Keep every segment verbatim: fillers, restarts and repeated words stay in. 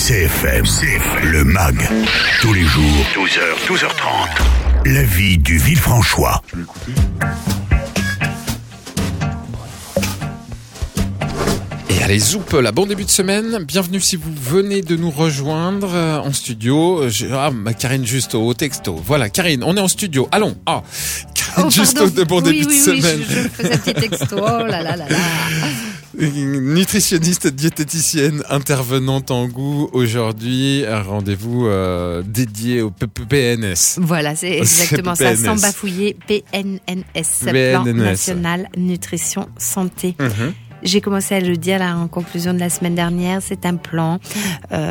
C F M, C F M, le M A G, tous les jours, douze heures, douze heures trente. La vie du Villefranchois. Tu veux écouter ? Et allez, zoup, la bon début de semaine. Bienvenue si vous venez de nous rejoindre euh, en studio. Je, ah, ma Karine Justo au texto. Voilà, Karine, on est en studio. Allons. Ah, Karine oh, Justo de bon oui, début oui, de oui, semaine. Je, je faisais un petit texto. Oh là là là là. Nutritionniste, diététicienne, intervenante en goût. Aujourd'hui, un rendez-vous euh, dédié au P P N S. Voilà, c'est exactement c'est ça, sans bafouiller. P N N S, Plan National Nutrition Santé. Mm-hmm. J'ai commencé à le dire là en conclusion de la semaine dernière, c'est un plan euh,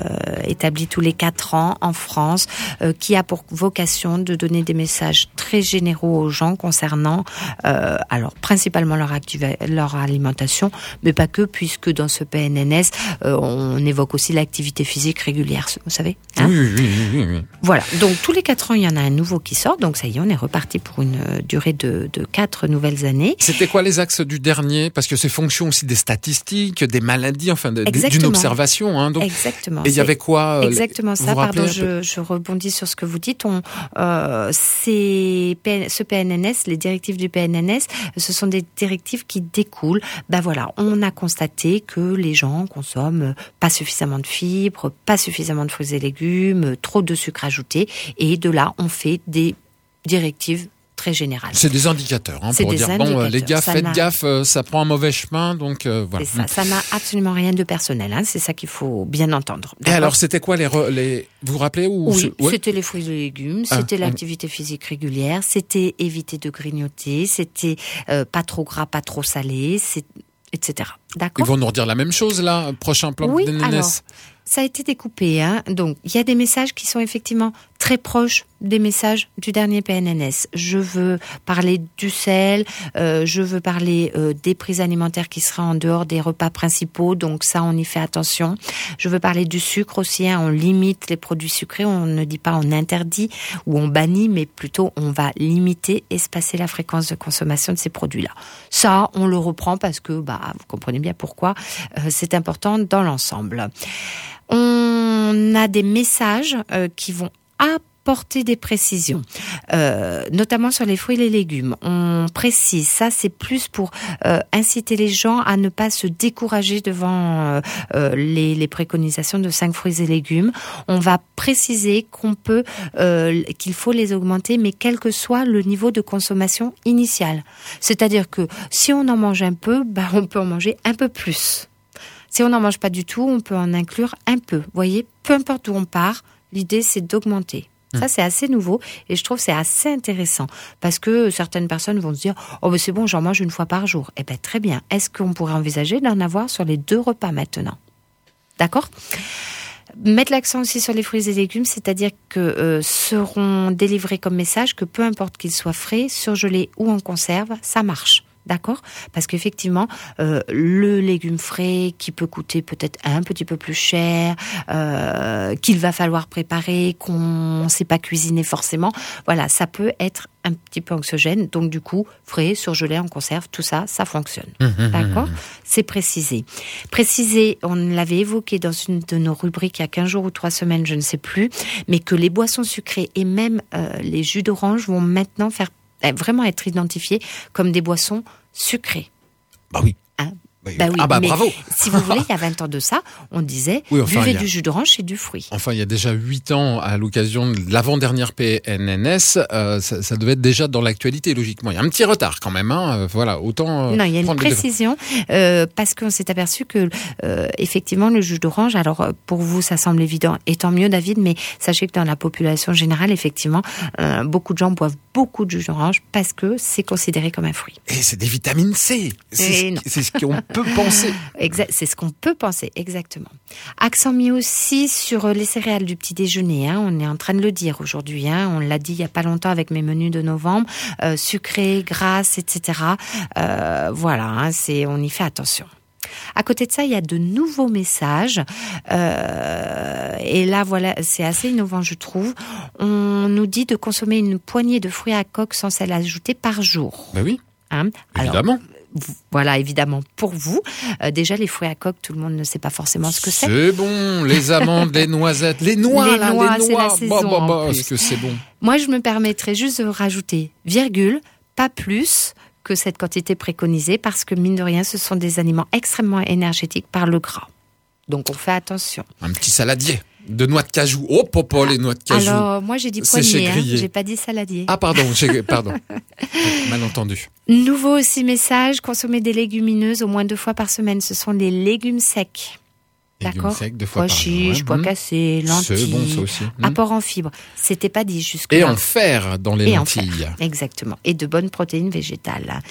établi tous les quatre ans en France euh, qui a pour vocation de donner des messages très généraux aux gens concernant euh, alors principalement leur, activa- leur alimentation, mais pas que, puisque dans ce P N N S euh, on évoque aussi l'activité physique régulière, vous savez hein oui, oui, oui, oui, oui. Voilà, donc tous les quatre ans il y en a un nouveau qui sort, donc ça y est, on est reparti pour une durée de, de quatre nouvelles années. C'était quoi les axes du dernier ? Parce que c'est fonction aussi des statistiques, des maladies, enfin de, d'une observation. Hein, donc, exactement. Et il y avait quoi ? Exactement ça. Pardon, je, je rebondis sur ce que vous dites. On, euh, c'est, ce P N N S, les directives du P N N S, ce sont des directives qui découlent. Ben voilà, on a constaté que les gens consomment pas suffisamment de fibres, pas suffisamment de fruits et légumes, trop de sucre ajouté, et de là, on fait des directives très général. C'est des indicateurs, hein, c'est pour des dire, indicateurs. bon, les gars, ça faites n'a... gaffe, euh, ça prend un mauvais chemin, donc euh, voilà. C'est ça, ça n'a absolument rien de personnel, hein, c'est ça qu'il faut bien entendre. D'accord. Et alors, c'était quoi les, re... les... Vous vous rappelez ou Oui, ouais. C'était les fruits et légumes, c'était ah, l'activité on... physique régulière, c'était éviter de grignoter, c'était euh, pas trop gras, pas trop salé, c'est... et cetera. D'accord. Ils vont nous redire la même chose, là, prochain plan oui, de P N N S. Alors, ça a été découpé, hein. Donc, il y a des messages qui sont effectivement très proches des messages du dernier P N N S. Je veux parler du sel, euh, je veux parler euh, des prises alimentaires qui seraient en dehors des repas principaux, donc ça, on y fait attention. Je veux parler du sucre aussi, hein. On limite les produits sucrés, on ne dit pas on interdit ou on bannit, mais plutôt on va limiter, espacer la fréquence de consommation de ces produits-là. Ça, on le reprend parce que, bah, vous comprenez bien pourquoi, euh, c'est important dans l'ensemble. On a des messages euh, qui vont apporter des précisions, euh, notamment sur les fruits et les légumes. On précise, ça c'est plus pour euh, inciter les gens à ne pas se décourager devant euh, les, les préconisations de cinq fruits et légumes. On va préciser qu'on peut, euh, qu'il faut les augmenter, mais quel que soit le niveau de consommation initial. C'est-à-dire que si on en mange un peu, bah, on peut en manger un peu plus. Si on n'en mange pas du tout, on peut en inclure un peu. Vous voyez, peu importe où on part, l'idée c'est d'augmenter. Mmh. Ça, c'est assez nouveau et je trouve que c'est assez intéressant parce que certaines personnes vont se dire « Oh, ben c'est bon, j'en mange une fois par jour. » Eh bien, très bien. Est-ce qu'on pourrait envisager d'en avoir sur les deux repas maintenant ? D'accord ? Mettre l'accent aussi sur les fruits et légumes, c'est-à-dire que euh, seront délivrés comme message que peu importe qu'ils soient frais, surgelés ou en conserve, ça marche. D'accord ? Parce qu'effectivement, euh, le légume frais qui peut coûter peut-être un petit peu plus cher, euh, qu'il va falloir préparer, qu'on ne sait pas cuisiner forcément, voilà, ça peut être un petit peu anxiogène. Donc du coup, frais, surgelé, en conserve, tout ça, ça fonctionne. Mmh, D'accord ? Mmh. C'est précisé. Précisé, on l'avait évoqué dans une de nos rubriques il y a quinze jours ou trois semaines, je ne sais plus, mais que les boissons sucrées et même euh, les jus d'orange vont maintenant faire vraiment être identifiés comme des boissons sucrées. Bah oui. Hein ? Bah, bah oui, ah bah mais bravo. Si vous voulez, il y a vingt ans de ça, on disait oui, enfin, buvez a... du jus d'orange et du fruit. Enfin, il y a déjà huit ans, à l'occasion de l'avant-dernière P N N S, euh, ça, ça devait être déjà dans l'actualité, logiquement. Il y a un petit retard quand même, hein. Voilà, autant. Euh, non, il y a une précision euh, parce qu'on s'est aperçu que euh, effectivement le jus d'orange. Alors pour vous, ça semble évident, et tant mieux, David, mais sachez que dans la population générale, effectivement, euh, beaucoup de gens boivent beaucoup de jus d'orange parce que c'est considéré comme un fruit. Et c'est des vitamines C. C'est, ce, c'est ce qu'on peut penser. Exact, c'est ce qu'on peut penser, exactement. Accent mis aussi sur les céréales du petit déjeuner. Hein, on est en train de le dire aujourd'hui. Hein, on l'a dit il y a pas longtemps avec mes menus de novembre, euh, sucrées, grasses, et cetera. Euh, voilà, hein, c'est, on y fait attention. À côté de ça, il y a de nouveaux messages. Euh, et là, voilà, c'est assez innovant, je trouve. On nous dit de consommer une poignée de fruits à coque sans sel ajouté par jour. Ben oui, hein, évidemment. Alors, voilà, évidemment, pour vous. Euh, déjà, les fruits à coque, tout le monde ne sait pas forcément ce que c'est. C'est bon, les amandes, les noisettes, les noix, les là, noix, les c'est noix. la saison, Bah, bah, bah, en plus. est-ce que c'est bon? Moi, je me permettrais juste de rajouter virgule, pas plus que cette quantité préconisée, parce que mine de rien, ce sont des aliments extrêmement énergétiques par le gras. Donc, on fait attention. Un petit saladier de noix de cajou. Oh, popo, les noix de cajou. Alors, moi, j'ai dit C'est chez poignet, hein, Grillé. j'ai pas dit saladier. Ah, pardon, j'ai, pardon. Mal entendu. Nouveau aussi message, consommer des légumineuses au moins deux fois par semaine. Ce sont les légumes secs. Légumes D'accord. secs, deux fois Pois par jour. chiches, ouais. pois Mmh. cassés, lentilles. C'est bon, ça aussi. Mmh. Apport en fibres. C'était pas dit jusque-là. Et en fer dans les Et en lentilles. fer, exactement. Et de bonnes protéines végétales.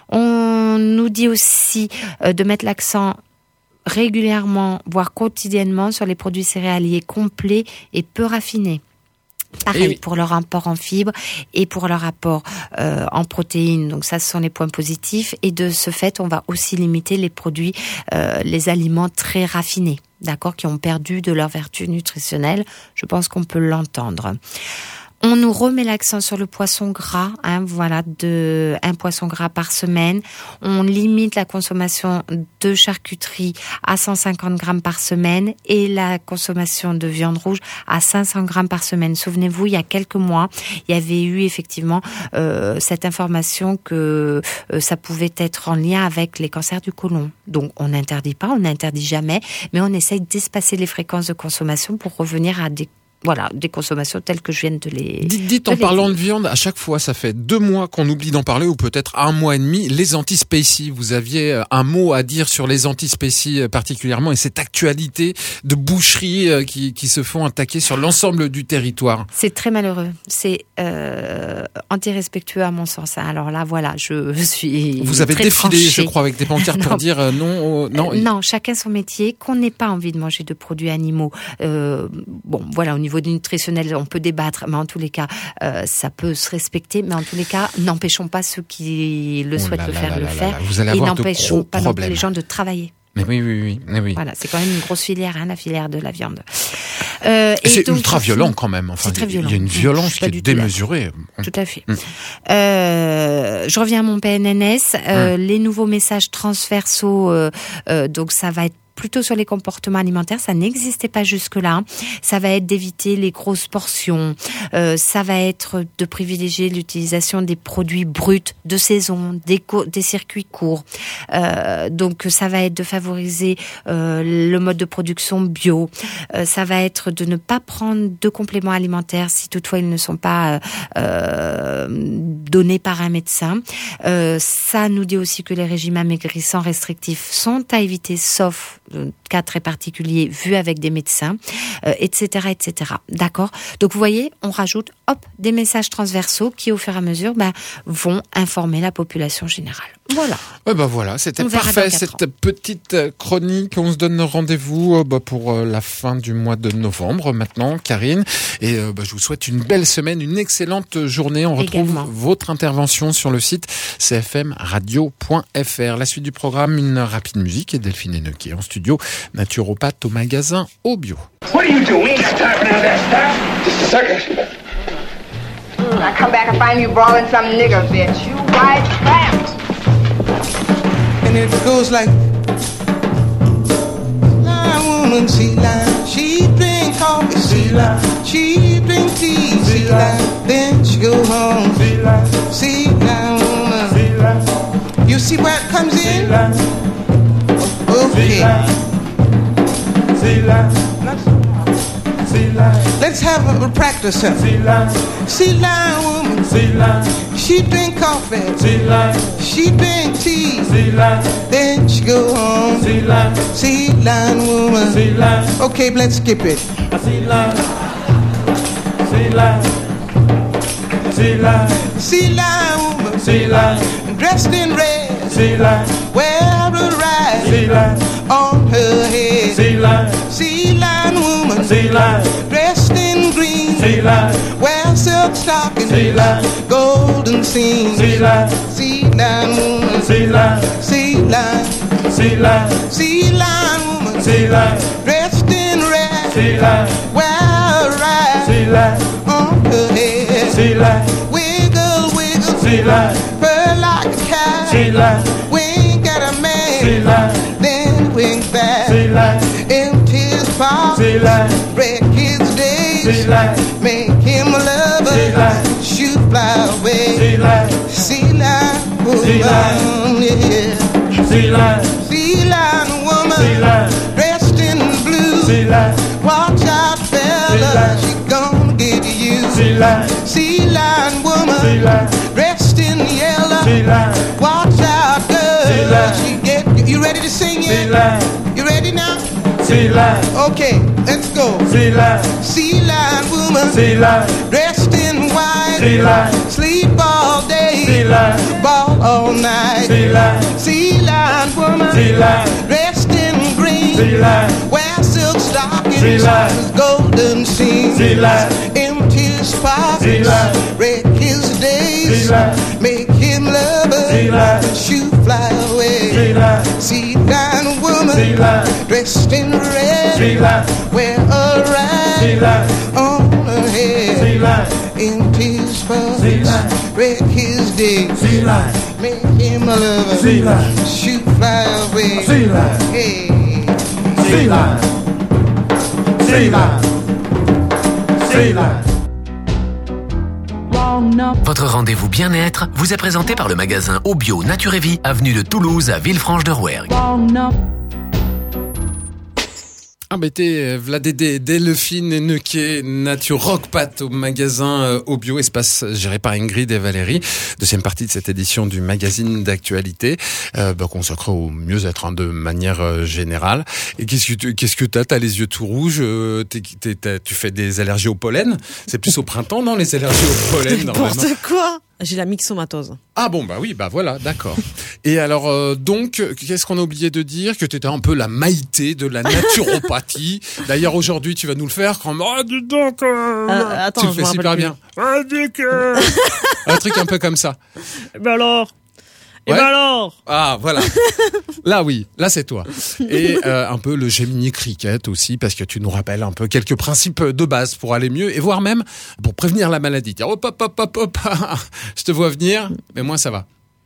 On nous dit aussi euh, de mettre l'accent régulièrement, voire quotidiennement, sur les produits céréaliers complets et peu raffinés. Pareil Et oui. pour leur apport en fibres et pour leur apport euh, en protéines. Donc ça, ce sont les points positifs. Et de ce fait, on va aussi limiter les produits, euh, les aliments très raffinés, d'accord, qui ont perdu de leur vertu nutritionnelle. Je pense qu'on peut l'entendre. On nous remet l'accent sur le poisson gras, hein, voilà, de un poisson gras par semaine. On limite la consommation de charcuterie à cent cinquante grammes par semaine et la consommation de viande rouge à cinq cents grammes par semaine. Souvenez-vous, il y a quelques mois, il y avait eu effectivement euh, cette information que euh, ça pouvait être en lien avec les cancers du côlon. Donc, on n'interdit pas, on n'interdit jamais, mais on essaye d'espacer les fréquences de consommation pour revenir à des Voilà, des consommations telles que je viens de les... Dites, dites de en les parlant dire. de viande, à chaque fois, ça fait deux mois qu'on oublie d'en parler, ou peut-être un mois et demi, les antispécies. Vous aviez un mot à dire sur les antispécies particulièrement, et cette actualité de boucheries qui, qui se font attaquer sur l'ensemble du territoire. C'est très malheureux. C'est euh, anti-respectueux à mon sens. hein. Alors là, voilà, je suis Vous avez très défilé, tranchée. je crois, avec des pancartes Non. pour dire euh, non, euh, non. Euh, non, chacun son métier, qu'on n'ait pas envie de manger de produits animaux. Euh, bon, voilà, au niveau du nutritionnel, on peut débattre, mais en tous les cas, euh, ça peut se respecter. Mais en tous les cas, n'empêchons pas ceux qui le Oh souhaitent là le là faire là le là faire. là, vous allez Et avoir de n'empêchons gros pas non plus problèmes. les gens de travailler. Mais oui, oui, oui, oui, oui. Voilà, c'est quand même une grosse filière, hein, la filière de la viande. Euh, Et c'est donc, ultra violent quand même. Enfin, c'est très il y a- violent. Il y a une Je suis violence pas qui du est tout d'accord. démesurée. Tout à fait. Mm. Euh, je reviens à mon P N N S. Euh, Mm. Les nouveaux messages transversaux, euh, euh, donc ça va être plutôt sur les comportements alimentaires, ça n'existait pas jusque-là. Ça va être d'éviter les grosses portions, euh, ça va être de privilégier l'utilisation des produits bruts de saison, des, co- des circuits courts. Euh, donc ça va être de favoriser euh, le mode de production bio. Euh, ça va être de ne pas prendre de compléments alimentaires si toutefois ils ne sont pas euh, euh, donnés par un médecin. Euh, ça nous dit aussi que les régimes amaigrissants restrictifs sont à éviter, sauf cas très particuliers vus avec des médecins, euh, et cetera, et cetera. D'accord. Donc vous voyez, on rajoute, hop, des messages transversaux qui, au fur et à mesure, bah, vont informer la population générale. Voilà. Ouais, bah voilà, c'était On verra parfait dans quatre cette petite euh, chronique. On se donne rendez-vous euh, bah, pour euh, la fin du mois de novembre maintenant, Karine. Et euh, bah, je vous souhaite une belle semaine, une excellente journée. On retrouve Également. votre intervention sur le site c f m radio point f r. La suite du programme, une rapide musique et Delphine Haenel qui est en studio, naturopathe au magasin Au Bio. What are you doing? We ain't got time for none of that stuff. Just a second. I come back and find you brawling some nigger bitch. You white tramp. And it goes like, line woman, see line, she drink coffee, see line, she drink tea, see line, then she go home, see line, see line woman, see line. You see where it comes in? Okay. See line, see line. Let's have a, a practice. See line, see line woman, see line. She drink coffee, see line. She drink tea, see line. Then she go home, see line. See line woman, see line. Okay, let's skip it. See line, see line, see line. See line woman, see line. Dressed in red, see line. Wear a rag, see line. On her head, see line. See line woman, see line. Dressed in green, see line. Wear silk stockings, see line. Golden seams, see line. See line woman, see line. See line, see line. See line woman, see line. Dressed in red, see line. Wear a rag, see line. On her head, see line. Wiggle, wiggle, see line. Purr like a cat, see line. Wing then wink back, empty his pocket, break his days, make him a lover, shoot fly away, sea lion woman, yeah, sea lion woman, dressed in blue, watch out fella, she gonna get you, sea lion woman, dressed in yellow, watch out girl, she get you. You ready to sing it? You ready now? Okay, let's go. Sea lion woman, dressed in white, sleep all day, ball all night. Sea lion woman, dressed in green, wear silk stockings, golden seams, empty his pockets, break his days, make him lover, shoot fly away. Sea lion woman, dressed in red, wear a rag on her head, empty his pockets, break his days, make him a lover, shoot fly away. Hey. Sea lion, sea lion, sea lion. Votre rendez-vous bien-être vous est présenté par le magasin Obio Nature et Vie, avenue de Toulouse à Villefranche-de-Rouergue. Ah bah t'es Vladédé, Delphine et Neuquet, Nature Rockpat au magasin euh, au bio espace géré par Ingrid et Valérie. Deuxième partie de cette édition du magazine d'actualité, euh, bah, consacrée au mieux-être hein, de manière euh, générale. Et qu'est-ce que tu, qu'est-ce que t'as T'as les yeux tout rouges, euh, t'es, t'es, t'es, tu fais des allergies au pollen. C'est plus au printemps, non, les allergies au pollen normalement. N'importe quoi. J'ai la myxomatose. Ah bon, bah oui, bah voilà, d'accord. Et alors, euh, donc, qu'est-ce qu'on a oublié de dire? Que tu étais un peu la Maïté de la naturopathie. D'ailleurs, aujourd'hui, tu vas nous le faire quand... Oh, dis donc euh, euh, attends, tu le fais super bien. Ah, dis que... Un truc un peu comme ça. Et ben alors Et ouais. ben alors Ah, voilà. Là, oui, là, c'est toi. Et euh, un peu le Gemini Cricket aussi, parce que tu nous rappelles un peu quelques principes de base pour aller mieux, et voire même pour prévenir la maladie. Dire, hop, hop, hop, hop, hop, je te vois venir, mais moi, ça va.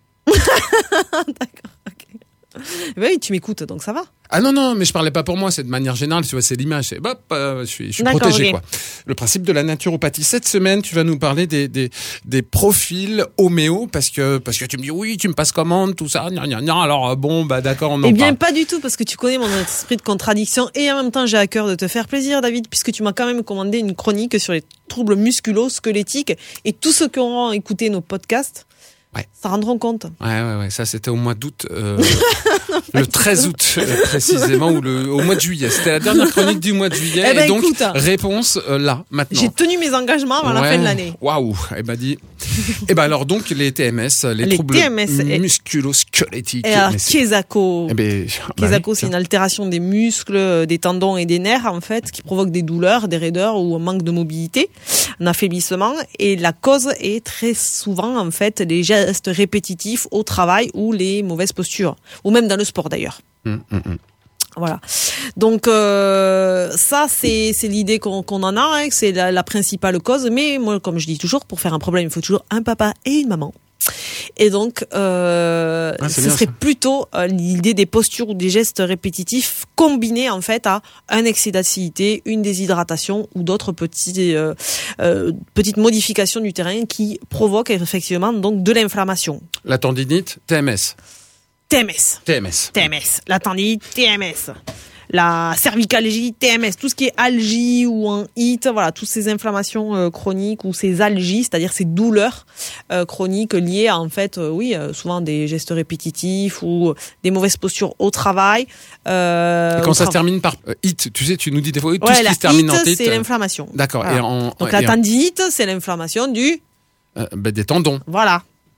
D'accord, ok. Oui, tu m'écoutes, donc ça va. Ah non, non, mais je parlais pas pour moi, c'est de manière générale, tu vois, c'est l'image, c'est, hop, euh, je suis, je suis D'accord, protégé, okay. quoi. Le principe de la naturopathie. Cette semaine, tu vas nous parler des, des, des profils homéo, parce que, parce que tu me dis, oui, tu me passes commande, tout ça, gna, gna, gna, alors, bon, bah, d'accord, on en Eh bien, parle. pas du tout, parce que tu connais mon esprit de contradiction, et en même temps, j'ai à cœur de te faire plaisir, David, puisque tu m'as quand même commandé une chronique sur les troubles musculo-squelettiques, et tous ceux qui auront écouté nos podcasts, ouais. ça rendront compte. Ouais, ouais, ouais, ça, c'était au mois d'août, euh, le treize août, euh, précisément, ou le, au mois de juillet. C'était la dernière chronique du mois de juillet. Eh ben, et donc, écoute, réponse, euh, là, maintenant. J'ai tenu mes engagements avant ouais. la fin de l'année. Waouh. Eh ben, dit. Eh ben, alors, donc, les T M S, les, les troubles T M S, musculo-squelettiques. Et alors, Mais c'est... Kesako. Eh ben, bah Kesako, oui, c'est une altération des muscles, des tendons et des nerfs, en fait, qui provoque des douleurs, des raideurs ou un manque de mobilité, un affaiblissement. Et la cause est très souvent, en fait, les gestes répétitifs au travail ou les mauvaises postures. Ou même dans le sport, d'ailleurs. Hum, hum, hum. Voilà. Donc euh, ça c'est c'est l'idée qu'on qu'on en a, hein, que c'est la, la principale cause. Mais moi, comme je dis toujours, pour faire un problème, il faut toujours un papa et une maman. Et donc, euh, ah, ce bien, serait ça. plutôt euh, l'idée des postures ou des gestes répétitifs combinés en fait à un excès d'acidité, une déshydratation ou d'autres petits, euh, euh, petites modifications du terrain qui provoquent effectivement donc de l'inflammation. La tendinite, T M S. T M S. T M S. T M S. La tendinite, T M S. La cervicalgie, T M S. Tout ce qui est algie ou un hit, voilà, toutes ces inflammations euh, chroniques ou ces algies, c'est-à-dire ces douleurs euh, chroniques liées à, en fait, euh, oui, euh, souvent des gestes répétitifs ou des mauvaises postures au travail. Euh, Et quand ça tra- se termine par euh, hit, tu sais, tu nous dis des fois, oui, tout ouais, ce la qui se termine en hit, hit. c'est euh, l'inflammation. D'accord. Voilà. Et en, Donc et la en- tendinite, c'est l'inflammation du... euh, ben, des tendons. Voilà.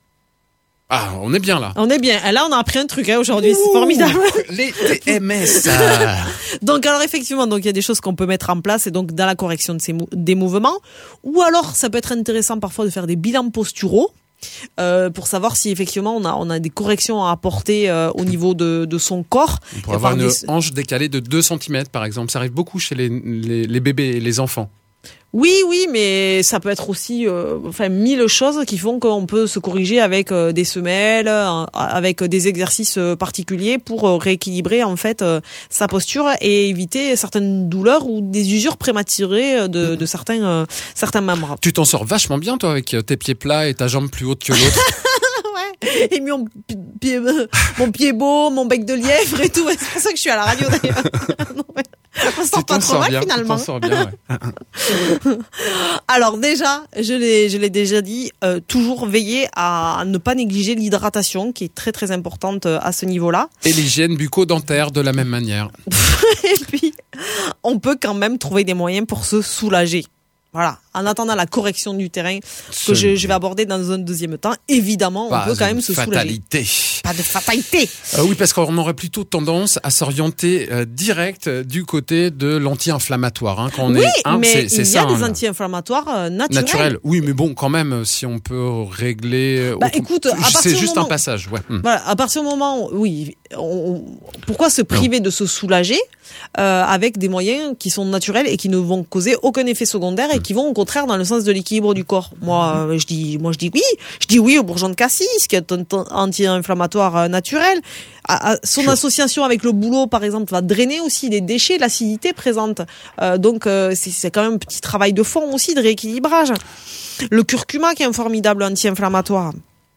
Ah, on est bien là. On est bien. Là, on a appris un truc hein, aujourd'hui, c'est formidable. Les T M S. euh, Donc alors effectivement, donc il y a des choses qu'on peut mettre en place et donc dans la correction de ces mou- des mouvements, ou alors ça peut être intéressant parfois de faire des bilans posturaux euh, pour savoir si effectivement on a on a des corrections à apporter euh, au niveau de de son corps. On pourrait avoir Par une des- hanche décalée de deux centimètres, par exemple. Ça arrive beaucoup chez les, les, les bébés et les enfants. Oui, oui, mais ça peut être aussi, euh, enfin, mille choses qui font qu'on peut se corriger avec euh, des semelles, euh, avec des exercices euh, particuliers pour euh, rééquilibrer en fait euh, sa posture et éviter certaines douleurs ou des usures prématurées de, de certains euh, certains membres. Tu t'en sors vachement bien toi avec tes pieds plats et ta jambe plus haute que l'autre. Ouais. Et mis mon pied, mon pied beau, mon bec de lièvre et tout. C'est pour ça que je suis à la radio d'ailleurs. Non, ouais. On sort pas trop mal finalement. Bien, ouais. Alors déjà, je l'ai, je l'ai déjà dit, euh, toujours veiller à ne pas négliger l'hydratation, qui est très très importante à ce niveau-là. Et l'hygiène bucco-dentaire de la même manière. Et puis, on peut quand même trouver des moyens pour se soulager. Voilà, en attendant la correction du terrain que je, je vais aborder dans un deuxième temps, évidemment, pas on peut quand même se fatalité. soulager. Pas de fatalité. Euh, oui, parce qu'on aurait plutôt tendance à s'orienter euh, direct du côté de l'anti-inflammatoire. Hein, quand on oui, est, hein, mais c'est, c'est il y ça, a des hein, anti-inflammatoires euh, naturels. naturel. Oui, mais bon, quand même, si on peut régler. Bah, autre... écoute, à partir c'est du juste moment... un passage. Ouais. Hum. Voilà, à partir du moment, où, oui, on... pourquoi se priver non. de se soulager euh, avec des moyens qui sont naturels et qui ne vont causer aucun effet secondaire et hum. qui vont au contraire dans le sens de l'équilibre du corps. Moi, euh, je dis, moi, je dis oui. Je dis oui au bourgeon de cassis, qui est un anti-inflammatoire euh, naturel. À, à, son sure. association avec le bouleau, par exemple, va drainer aussi les déchets, l'acidité présente. Euh, donc, euh, c'est, c'est quand même un petit travail de fond aussi de rééquilibrage. Le curcuma, qui est un formidable anti-inflammatoire.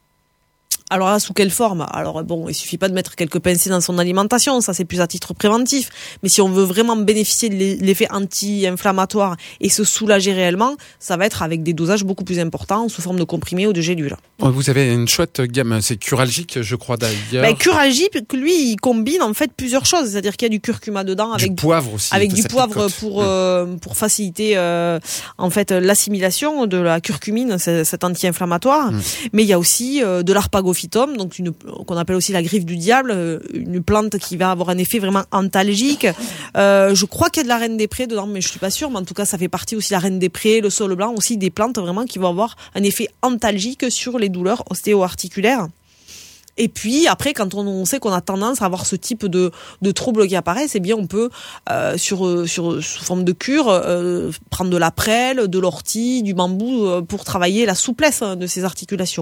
Alors là, sous quelle forme ? Alors bon, il suffit pas de mettre quelques pincées dans son alimentation, ça c'est plus à titre préventif. Mais si on veut vraiment bénéficier de l'effet anti-inflammatoire et se soulager réellement, ça va être avec des dosages beaucoup plus importants, sous forme de comprimés ou de gélules. Vous avez une chouette gamme, c'est Curalgique, je crois d'ailleurs. Ben, Curalgique, lui, il combine en fait plusieurs choses, c'est-à-dire qu'il y a du curcuma dedans, avec du poivre aussi, avec du poivre pour euh, pour faciliter euh, en fait l'assimilation de la curcumine, cet anti-inflammatoire. Mmh. Mais il y a aussi euh, de l'arpagophytum, donc une qu'on appelle aussi la griffe du diable, une plante qui va avoir un effet vraiment antalgique. Euh, je crois qu'il y a de la reine des prés dedans, mais je suis pas sûre. Mais en tout cas, ça fait partie aussi de la reine des prés, le saule blanc, aussi des plantes vraiment qui vont avoir un effet antalgique sur les douleurs ostéo-articulaires. Et puis après, quand on sait qu'on a tendance à avoir ce type de, de troubles qui apparaissent, eh bien on peut euh, sur sur sous forme de cure euh, prendre de la prêle, de l'ortie, du bambou euh, pour travailler la souplesse de ces articulations.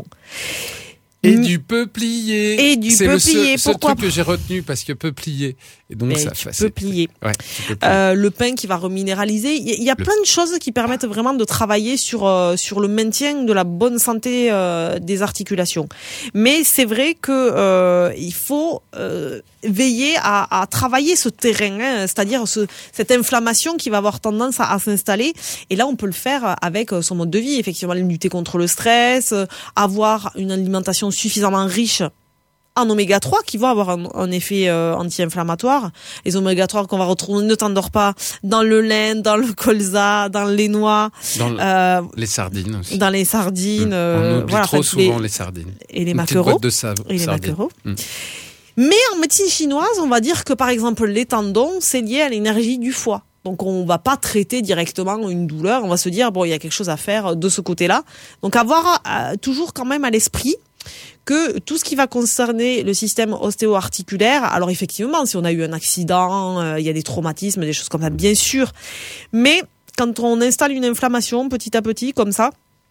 Et mmh. du peuplier. Et du c'est peuplier. le seul, Pourquoi seul truc que j'ai retenu parce que peuplier. Et donc Mais ça tu facile. Peuplier. Ouais, euh, le pain qui va reminéraliser. Il y a, il y a le... plein de choses qui permettent vraiment de travailler sur euh, sur le maintien de la bonne santé euh, des articulations. Mais c'est vrai que euh, il faut euh, veiller à, à travailler ce terrain, hein, c'est-à-dire ce, cette inflammation qui va avoir tendance à, à s'installer. Et là, on peut le faire avec son mode de vie. Effectivement, lutter contre le stress, avoir une alimentation suffisamment riche en oméga trois qui vont avoir un, un effet euh, anti-inflammatoire. Les oméga trois qu'on va retrouver, ne t'endors pas, dans le lin, dans le colza, dans les noix. Dans le, euh, les sardines aussi. Dans les sardines. Mmh. Euh, On oublie voilà, trop enfin, souvent les, les sardines. Et les Une maquereaux. De sa- et les sardines. maquereaux. Mmh. Mais en médecine chinoise, on va dire que par exemple les tendons, c'est lié à l'énergie du foie. Donc on va pas traiter directement une douleur, on va se dire bon, il y a quelque chose à faire de ce côté-là. Donc avoir euh, toujours quand même à l'esprit que tout ce qui va concerner le système ostéo-articulaire, alors effectivement, si on a eu un accident, euh, il y a des traumatismes, des choses comme ça, bien sûr. Mais quand on installe une inflammation petit à petit, comme ça,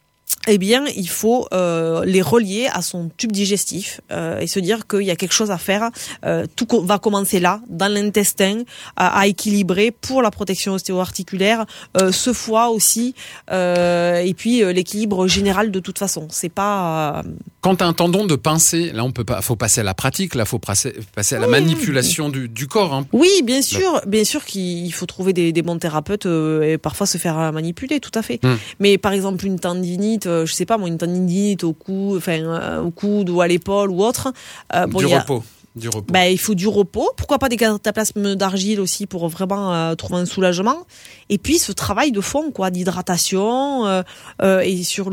eh bien, il faut euh, les relier à son tube digestif euh, et se dire qu'il y a quelque chose à faire. Euh, tout co- va commencer là, dans l'intestin, à, à équilibrer pour la protection ostéo-articulaire, euh, ce foie aussi, euh, et puis euh, l'équilibre général de toute façon. C'est pas. Euh... Quand t'as un tendon de pincé, là on peut pas, faut passer à la pratique, là faut passer, passer à la oui, manipulation oui. Du, du corps. Hein. Oui, bien sûr, bien sûr qu'il faut trouver des, des bons thérapeutes euh, et parfois se faire manipuler, tout à fait. Hum. Mais par exemple une tendinite. Je sais pas moi, une tendinite au cou, enfin euh, au coude ou à l'épaule ou autre. Euh, bon, du a, repos. Du repos. Bah, il faut du repos. Pourquoi pas des cataplasmes d'argile aussi pour vraiment euh, trouver un soulagement. Et puis ce travail de fond, quoi, d'hydratation euh, euh, et sur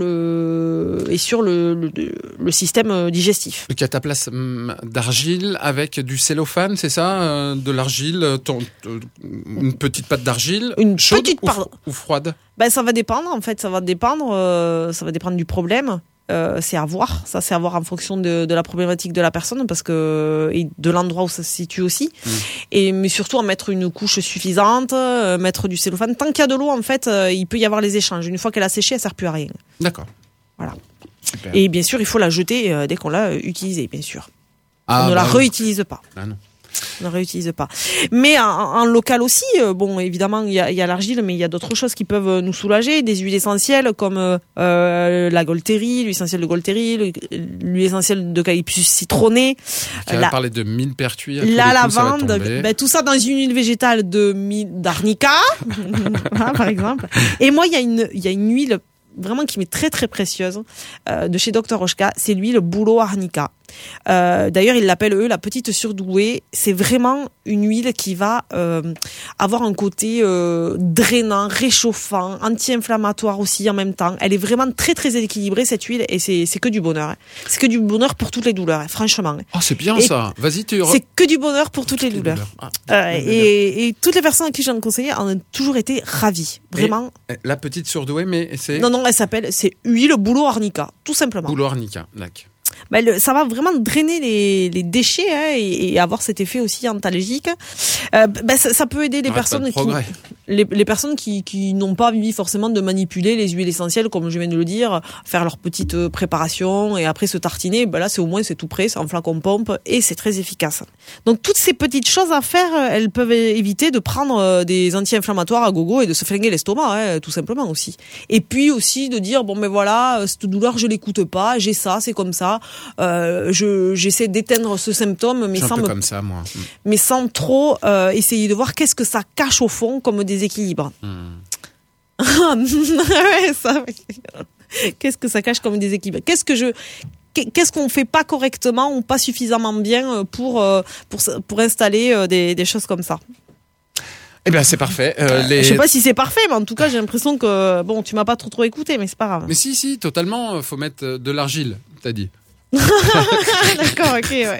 le et sur le le, le système digestif. Le cataplasme d'argile avec du cellophane, c'est ça, euh, de l'argile, ton, euh, une petite pâte d'argile, une chaude petite ou, part... ou froide. Ben ça va dépendre en fait, ça va dépendre, euh, ça va dépendre du problème. Euh, c'est à voir, ça c'est à voir en fonction de, de la problématique de la personne parce que et de l'endroit où ça se situe aussi. Mmh. Et mais surtout en mettre une couche suffisante, euh, mettre du cellophane. Tant qu'il y a de l'eau, en fait, euh, il peut y avoir les échanges. Une fois qu'elle a séché, elle sert plus à rien. D'accord. Voilà. Super. Et bien sûr, il faut la jeter euh, dès qu'on l'a utilisée, bien sûr. Ah, On ne bah, la réutilise pas. Ah non. On ne réutilise pas. Mais en, en local aussi, euh, bon, évidemment, il y a, y a l'argile, mais il y a d'autres choses qui peuvent nous soulager. Des huiles essentielles comme euh, la Golterie, l'huile essentielle de Golterie, l'huile essentielle d'eucalyptus citronné. Tu la, as parlé de millepertuis. La lavande, ben, tout ça dans une huile végétale de d'arnica, voilà, par exemple. Et moi, il y a une, il y a une huile vraiment qui m'est très très précieuse euh, de chez docteur Oshka, c'est l'huile bouleau arnica. Euh, d'ailleurs, ils l'appellent eux la petite surdouée. C'est vraiment une huile qui va euh, avoir un côté euh, drainant, réchauffant, anti-inflammatoire aussi en même temps. Elle est vraiment très très équilibrée cette huile et c'est c'est que du bonheur. Hein. C'est que du bonheur pour toutes les douleurs, hein, franchement. Oh, c'est bien et ça. Vas-y, tu. C'est que du bonheur pour toutes, toutes les, les douleurs. douleurs. Ah, euh, et, et toutes les personnes à qui j'en conseillais en ont toujours été ravies, vraiment. Et la petite surdouée, mais c'est. Non non, elle s'appelle c'est huile bouleau arnica, tout simplement. Bouleau arnica, d'accord. Bah, le, ça va vraiment drainer les, les déchets hein, et, et avoir cet effet aussi antalgique. Euh, bah, ça, ça peut aider les Arrête personnes de qui les, les personnes qui, qui n'ont pas envie forcément de manipuler les huiles essentielles comme je viens de le dire, faire leur petite préparation et après se tartiner. Bah là c'est au moins c'est tout prêt, c'est en flacon pompe et c'est très efficace. Donc toutes ces petites choses à faire, elles peuvent éviter de prendre des anti-inflammatoires à gogo et de se flinguer l'estomac, hein, tout simplement aussi. Et puis aussi de dire bon mais voilà cette douleur je l'écoute pas, j'ai ça, c'est comme ça. Euh, je j'essaie d'éteindre ce symptôme mais sans un peu me, comme ça moi mais sans trop euh, essayer de voir qu'est-ce que ça cache au fond comme déséquilibre. Hmm. ouais, ça, qu'est-ce que ça cache comme déséquilibre? Qu'est-ce que je qu'est-ce qu'on fait pas correctement ou pas suffisamment bien pour pour pour installer des des choses comme ça? Eh bien, c'est parfait. Euh, les... Je sais pas si c'est parfait, mais en tout cas, j'ai l'impression que bon, tu m'as pas trop trop écouté, mais c'est pas grave. Mais si, si, totalement. Faut mettre de l'argile, t'as dit. D'accord, ok, ouais.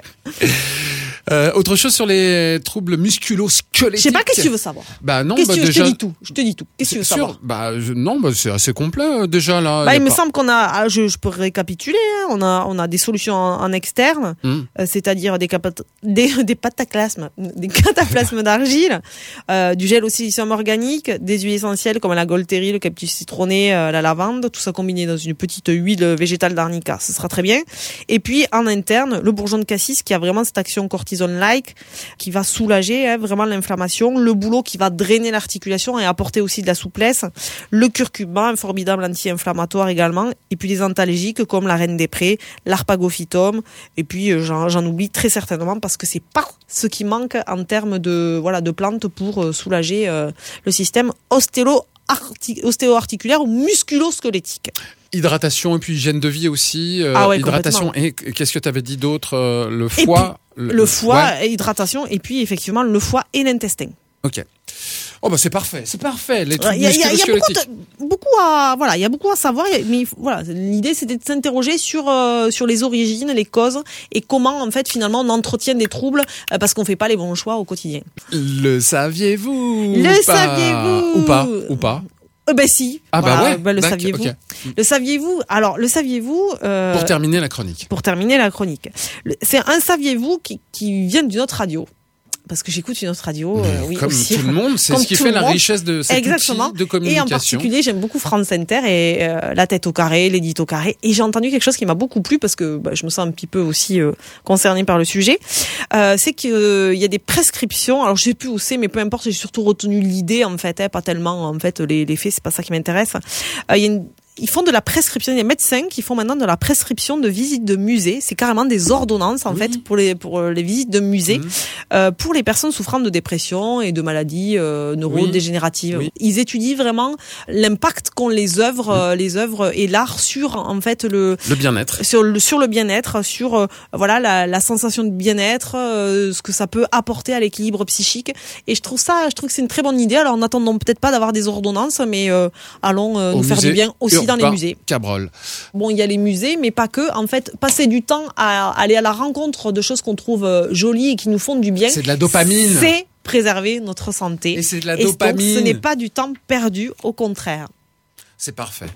Euh, autre chose sur les troubles musculo-squelettiques. Je sais pas qu'est-ce que tu veux savoir. Bah non, qu'est-ce bah que tu veux, déjà. Je te dis tout. Je te dis tout. Qu'est-ce que tu veux sûr, savoir? Bah je, non, bah c'est assez complet euh, déjà là. Bah il me pas... semble qu'on a, je, je peux récapituler. Hein, on a, on a des solutions en, en externe, mmh. euh, c'est-à-dire des, capat... des, des pataclasmes, des cataplasmes d'argile, euh, du gel au silicium organique, des huiles essentielles comme la Golterie, le eucalyptus citronné, euh, la lavande, tout ça combiné dans une petite huile végétale d'arnica, ce sera très bien. Et puis en interne, le bourgeon de cassis qui a vraiment cette action cortisone-like, qui va soulager hein, vraiment l'inflammation, le bouleau qui va drainer l'articulation et apporter aussi de la souplesse, le curcuma, un formidable anti-inflammatoire également, et puis des antalgiques comme la reine des prés, l'arpagophytum, et puis euh, j'en, j'en oublie très certainement parce que c'est pas ce qui manque en termes de voilà de plantes pour euh, soulager euh, le système ostéo ostéo-articulaire ou musculo-squelettique. Hydratation et puis hygiène de vie aussi. Euh, ah ouais, hydratation et qu'est-ce que tu avais dit d'autre euh, Le foie. Puis, le, le foie, ouais. Hydratation et puis effectivement le foie et l'intestin. Ok. Oh bah c'est parfait, c'est parfait. Les trucs il y a, y a, y a beaucoup, de, beaucoup à voilà, il y a beaucoup à savoir. Mais voilà, l'idée c'était de s'interroger sur euh, sur les origines, les causes et comment en fait finalement on entretient des troubles euh, parce qu'on fait pas les bons choix au quotidien. Le saviez-vous Le saviez-vous Ou pas Ou pas Euh, ben si. Ah voilà, bah ouais. Ben, le saviez-vous. Okay. Le saviez-vous. Alors le saviez-vous. Euh, pour terminer la chronique. Pour terminer la chronique. Le, c'est un saviez-vous qui, qui vient d'une autre radio. Parce que j'écoute une autre radio, euh, oui, comme aussi. tout le monde, c'est comme ce qui fait la monde. richesse de cet Exactement. outil de communication. Et en particulier, j'aime beaucoup France Inter et euh, La Tête au carré, l'édito au carré. Et j'ai entendu quelque chose qui m'a beaucoup plu parce que bah, je me sens un petit peu aussi euh, concernée par le sujet. Euh, c'est qu'il euh, y a des prescriptions. Alors je sais plus où c'est, mais peu importe. J'ai surtout retenu l'idée en fait, hein, pas tellement en fait les, les faits. C'est pas ça qui m'intéresse. Il euh, y a une Ils font de la prescription. Il y a des médecins qui font maintenant de la prescription de visites de musées. C'est carrément des ordonnances en oui. fait pour les pour les visites de musées mmh. euh, pour les personnes souffrant de dépression et de maladies euh, neurodégénératives. Oui. Oui. Ils étudient vraiment l'impact qu'ont les œuvres, mmh. euh, les œuvres et l'art sur en fait le le bien-être, sur le sur le bien-être, sur euh, voilà la, la sensation de bien-être, euh, ce que ça peut apporter à l'équilibre psychique. Et je trouve ça, je trouve que c'est une très bonne idée. Alors n'attendons peut-être pas d'avoir des ordonnances, mais euh, allons euh, nous musée. faire du bien aussi. Dans les musées. Cabrol. Bon, il y a les musées, mais pas que. En fait, passer du temps à aller à la rencontre de choses qu'on trouve jolies et qui nous font du bien. C'est de la dopamine. C'est préserver notre santé. Et c'est de la et dopamine. Donc, ce n'est pas du temps perdu, au contraire. C'est parfait.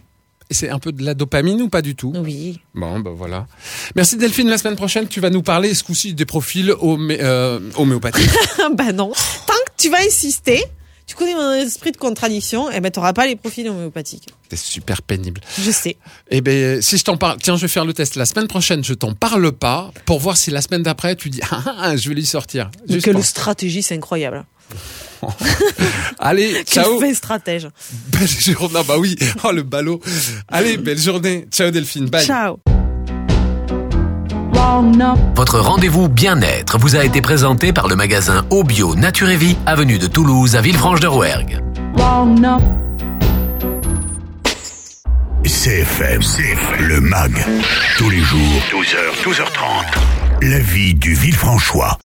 Et c'est un peu de la dopamine ou pas du tout? Oui. Bon, ben voilà. Merci Delphine. La semaine prochaine, tu vas nous parler ce coup-ci des profils homé- euh, homéopathiques. Ben non. Tant que tu vas insister, tu connais mon esprit de contradiction, eh ben t'auras pas les profils homéopathiques. C'est super pénible. Je sais. Eh ben, si je t'en parle, tiens, je vais faire le test. La semaine prochaine, je t'en parle pas pour voir si la semaine d'après, tu dis, ah, ah, je vais lui sortir. Juste Quelle pour- stratégie, c'est incroyable. Allez, ciao. Quel fait stratège. Belle journée. Ah bah oui. Oh, le ballot. Allez, belle journée. Ciao Delphine. Bye. Ciao. Votre rendez-vous bien-être vous a été présenté par le magasin Obio Nature et Vie, avenue de Toulouse à Villefranche-de-Rouergue. C F M, C F M, le MAG, tous les jours, douze heures, douze heures trente. La vie du Villefranchois.